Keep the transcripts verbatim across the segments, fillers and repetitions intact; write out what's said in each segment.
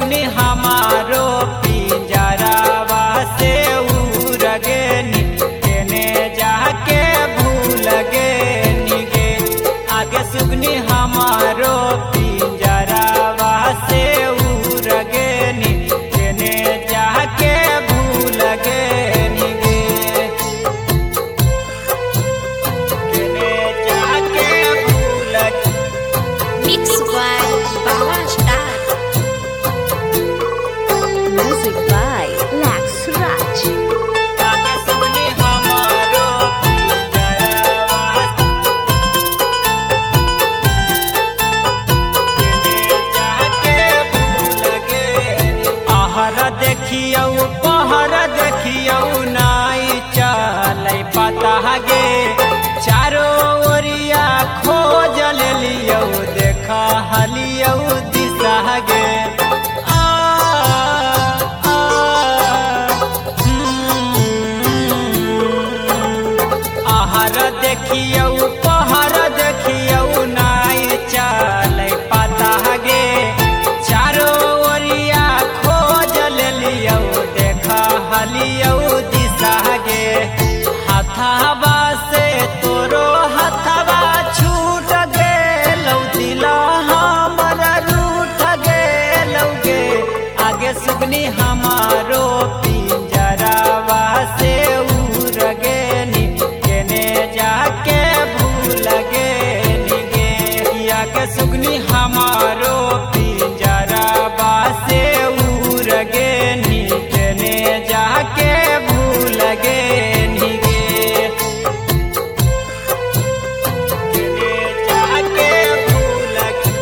सुगनी हमारो पिंजरावा से उड़ गे नी केने जाके भूल गे नी गे। आगे सुगनी हमारो पिंजरावा से उड़ गे नी केने जाके भूल गे नी गे। केने जाके भूल गे। Mixed by Baba Star. Music by Lax Raj. आगे सुगनी हमारो पिंजरावा आहर देखियौ पहर देखियौ नाई चलै पता गे। चारो ओरिया खोज लेलियौ देखा हलियौ दिशा गे। आ, आ, हम्म। आहर देखियौ पहर देखियौ नाई चलै पता गे। चारो ओरिया खोज लेलियौ देखा हलियौ दिशा गे। हथवा से तोरो हथवा छूट गेलौ दिला हमर रूठ गेलौ गे। आगे सुगनी हमारो पिंजरावा से उड़ गे नी केने जाके भूल गे नी गे। आगे सुगनी हमारो पिंजरावा से उड़ गे नी केने जाके भूल गे नी गे। केने जाके भूल गे।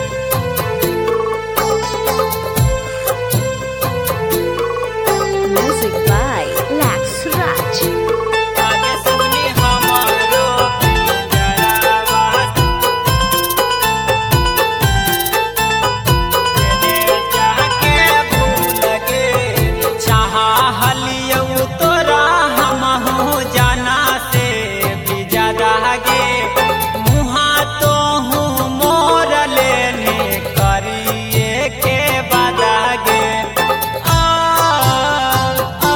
Music by Lax Raj. आगे सुगनी हमारो पिंजरावा केने जाके भूल गे। चाहा हलियौ तोरा हमहु जाना से भी ज्यादा गे। मुहा तो हूँ मोर लेने करिए के बादा गे। आ, आ,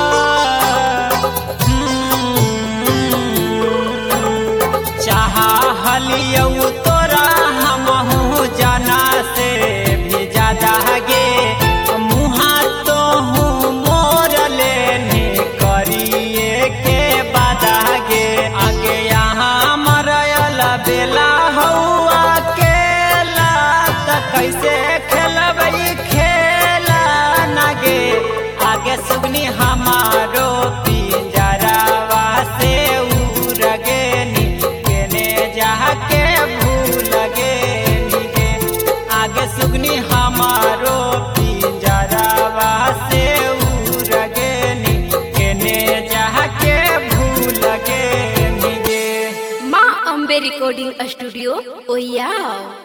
हम्म। चाहा हलियौ तोरा हमहु जाना से भी ज्यादा गे। मुहा तो हूँ मोर लेने करिए के बादा गे। आगे यहाँ मरयल बेला हौआ केला त कैसे खेलबै खेला ना गे। आगे सुगनी हमारो पिंजरावा से उड़ गे नी केने जाके भूल गे नी गे। आगे सुगनी हमारो पिंजरावा से उड़ गे नी केने जाके भूल गे नी गे। Ma Ambe Recording Studio, Oyao.